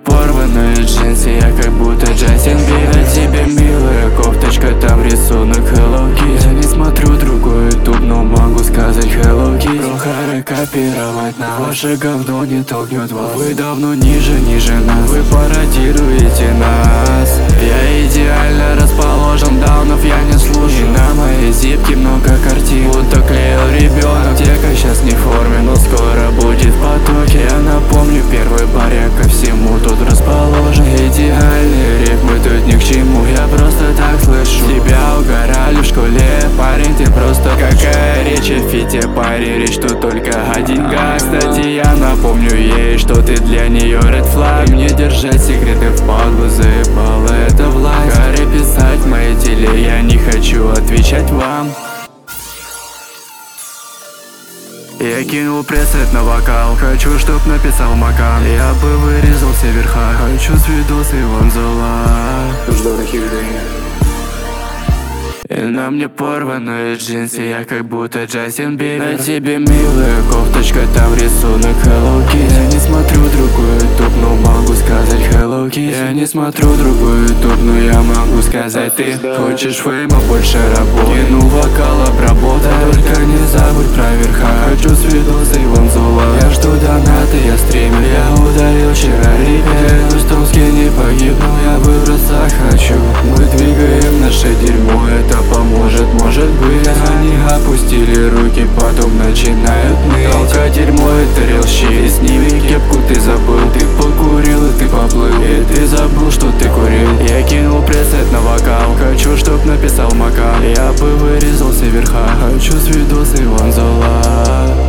порванные джинсы, я как будто Джастин Бибер. На тебе милая кофточка, там рисунок Hello Kitty. Я не смотрю другой ютуб, но могу сказать Hello Kitty. Прохары копировать на ваше говно не толкнет вас. Вы давно ниже нас, вы пародируете нас. Я идеально расположен, даунов я не слушаю. И на моей зипке много картин, будто клеил ребенок. Тека сейчас не в форме, но скоро будет в потоке. Я напомню, первый бар, я ко всему тут расположен. Идеальные рифмы тут ни к чему, я просто так слышу. Тебя угорали в школе, парень, ты просто какая речь о фите, парень, речь тут только о деньгах. Кстати, я напомню ей, что ты для нее red flag. И мне держать секреты в паглу заебало, это власть. Гарри писать в моей теле, я не хочу отвечать вам. Я кинул пресет на вокал, хочу, чтоб написал Макан. Я бы вырезал все верха, хочу с видоса Иван Зола. И на мне порванные джинсы, я как будто Джастин Бибер. На тебе милая кофточка, там рисунок Hello Kitty. Я не смотрю другой ютуб, но могу сказать Hello Kitty. Я не смотрю другой ютуб, но я могу сказать ты. Хочешь фейма, больше работы, кину вокал, обработай. Только не забудь про верха, хочу с видоса Иван Зола. Я жду донаты, я стример, я удалил вчера рипер. Клянусь, Томске не погибну, я выброса хочу. Мы двигаем наше дерьмо, это поможет, может быть. Они опустили руки, потом начинают ныть. Только дерьмо это релщи, сними кепку, ты забыл. Ты покурил и ты поплыл, и ты забыл, что ты курил. Я кинул пресет на вокал, хочу, чтоб написал Макан. Я бы вырезал все верха, хочу с видоса Иван Зола.